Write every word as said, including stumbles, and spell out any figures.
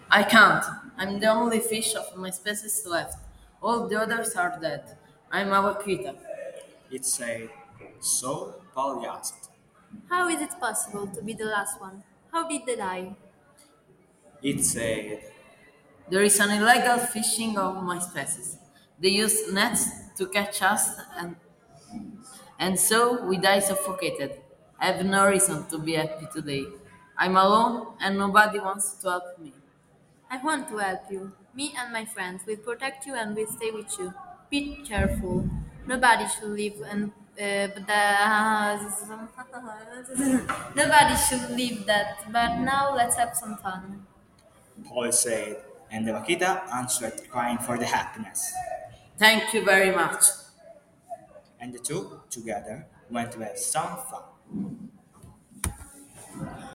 I can't. I'm the only fish of my species left. All the others are dead. I'm a vaquita. It said. So Paul asked. How is it possible to be the last one? How did they die? It said. There is an illegal fishing of my species. They use nets to catch us, and, and so we die suffocated. I have no reason to be happy today. I'm alone, and nobody wants to help me. I want to help you. Me and my friends will protect you and will stay with you. Be careful. Nobody should leave and uh, but the, nobody should leave that. But now let's have some fun. Paul said. And the vaquita answered, crying for the happiness. Thank you very much. And the two, together, went to have some fun.